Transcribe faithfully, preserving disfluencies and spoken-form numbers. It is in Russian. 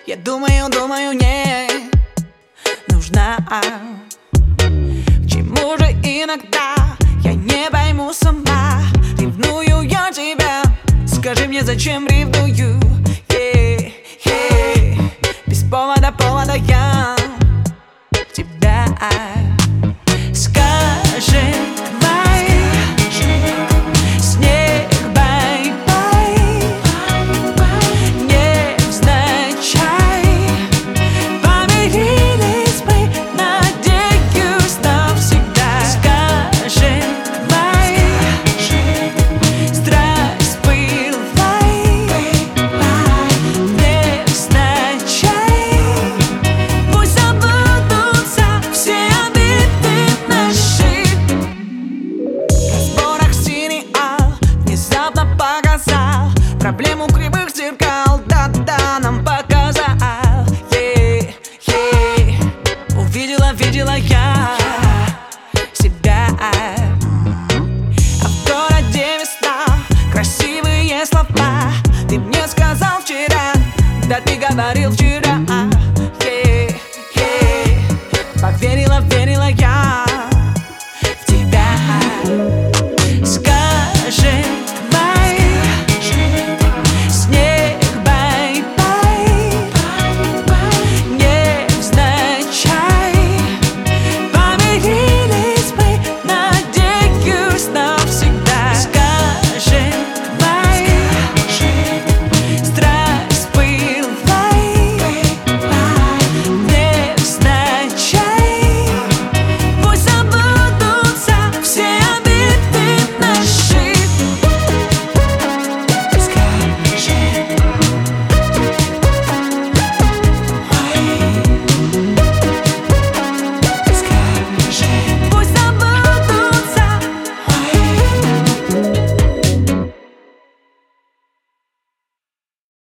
Я думаю, думаю, не нужна. К чему же иногда я не пойму сама? Ревную я тебя, скажи мне, зачем ревную? Yeah, yeah. Без повода, повода я тебя. Скажи, проблему кривых зеркал, да-да, нам показал. Yeah, yeah. Увидела, видела я себя. А в городе весна, красивые слова. Ты мне сказал вчера, да ты говорил вчера.